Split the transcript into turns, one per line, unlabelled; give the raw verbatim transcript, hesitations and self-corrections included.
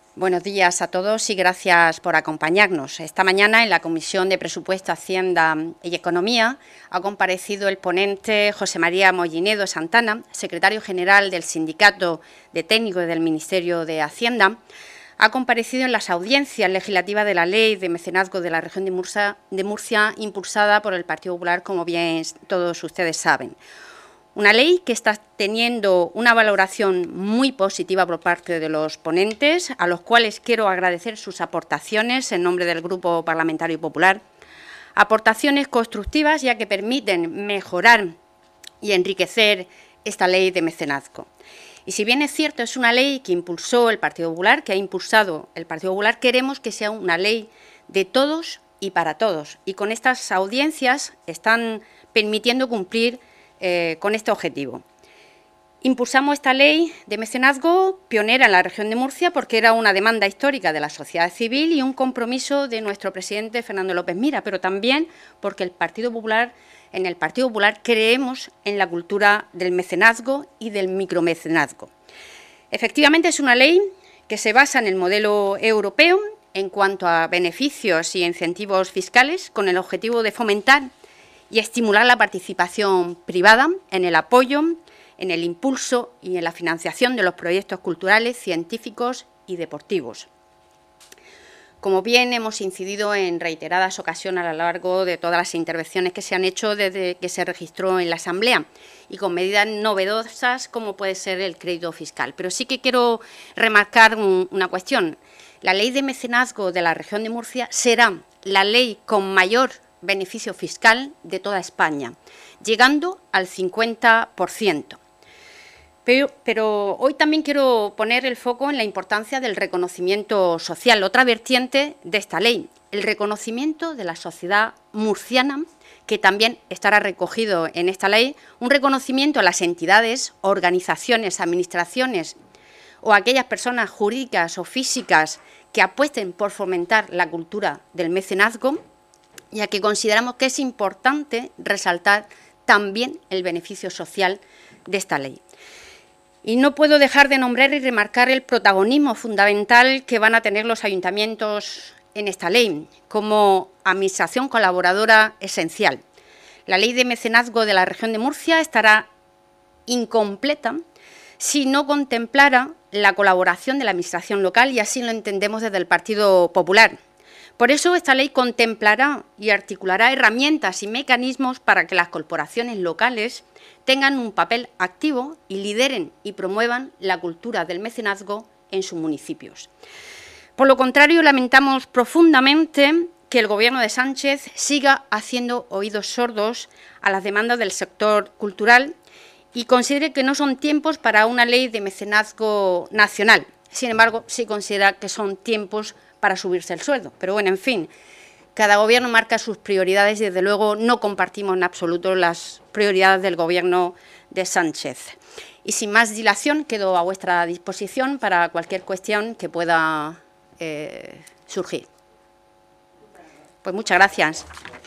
Buenos días a todos y gracias por acompañarnos. Esta mañana en la Comisión de Presupuesto, Hacienda y Economía ha comparecido el ponente José María Mollinedo Santana, secretario general del Sindicato de Técnicos del Ministerio de Hacienda. Ha comparecido en las audiencias legislativas de la Ley de Mecenazgo de la Región de Murcia, de Murcia impulsada por el Partido Popular, como bien todos ustedes saben. Una ley que está teniendo una valoración muy positiva por parte de los ponentes, a los cuales quiero agradecer sus aportaciones en nombre del Grupo Parlamentario Popular. Aportaciones constructivas, ya que permiten mejorar y enriquecer esta ley de mecenazgo. Y si bien es cierto, es una ley que impulsó el Partido Popular, que ha impulsado el Partido Popular, queremos que sea una ley de todos y para todos. Y con estas audiencias están permitiendo cumplir Eh, con este objetivo. Impulsamos esta ley de mecenazgo pionera en la región de Murcia porque era una demanda histórica de la sociedad civil y un compromiso de nuestro presidente Fernando López Mira, pero también porque el Partido Popular, en el Partido Popular creemos en la cultura del mecenazgo y del micromecenazgo. Efectivamente, es una ley que se basa en el modelo europeo en cuanto a beneficios y incentivos fiscales, con el objetivo de fomentar y estimular la participación privada en el apoyo, en el impulso y en la financiación de los proyectos culturales, científicos y deportivos. Como bien hemos incidido en reiteradas ocasiones a lo largo de todas las intervenciones que se han hecho desde que se registró en la Asamblea y con medidas novedosas como puede ser el crédito fiscal. Pero sí que quiero remarcar un, una cuestión. La ley de mecenazgo de la región de Murcia será la ley con mayor beneficio fiscal de toda España, llegando al cincuenta por ciento. Pero, pero hoy también quiero poner el foco en la importancia del reconocimiento social, otra vertiente de esta ley, el reconocimiento de la sociedad murciana, que también estará recogido en esta ley, un reconocimiento a las entidades, organizaciones, administraciones o a aquellas personas jurídicas o físicas que apuesten por fomentar la cultura del mecenazgo, ya que consideramos que es importante resaltar también el beneficio social de esta ley. Y no puedo dejar de nombrar y remarcar el protagonismo fundamental que van a tener los ayuntamientos en esta ley, como administración colaboradora esencial. La ley de mecenazgo de la región de Murcia estará incompleta si no contemplara la colaboración de la administración local, y así lo entendemos desde el Partido Popular. Por eso, esta ley contemplará y articulará herramientas y mecanismos para que las corporaciones locales tengan un papel activo y lideren y promuevan la cultura del mecenazgo en sus municipios. Por lo contrario, lamentamos profundamente que el Gobierno de Sánchez siga haciendo oídos sordos a las demandas del sector cultural y considere que no son tiempos para una ley de mecenazgo nacional. Sin embargo, sí considera que son tiempos para subirse el sueldo. Pero bueno, en fin, cada gobierno marca sus prioridades y desde luego no compartimos en absoluto las prioridades del Gobierno de Sánchez. Y sin más dilación, quedo a vuestra disposición para cualquier cuestión que pueda eh, surgir. Pues muchas gracias.